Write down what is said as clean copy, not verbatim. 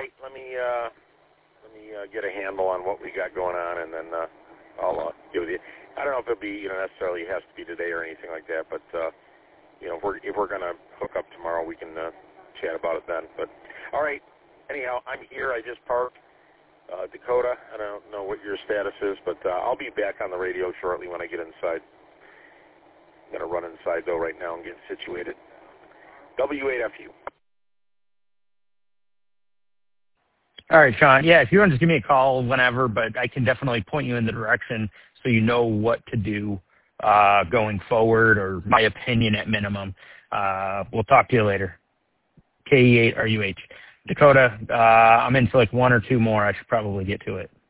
right. Let me get a handle on what we got going on, and then I'll get with you. I don't know if it'll be necessarily has to be today or anything like that, but if we're gonna hook up tomorrow, we can chat about it then. But all right. Anyhow, I'm here. I just parked. Dakota, I don't know what your status is, but I'll be back on the radio shortly when I get inside. I'm gonna run inside though right now and get situated. W8FU. All right, Sean. Yeah, if you want to just give me a call whenever, but I can definitely point you in the direction so you know what to do going forward, or my opinion at minimum. We'll talk to you later. KE8RUH. Dakota, I'm into like one or two more. I should probably get to it.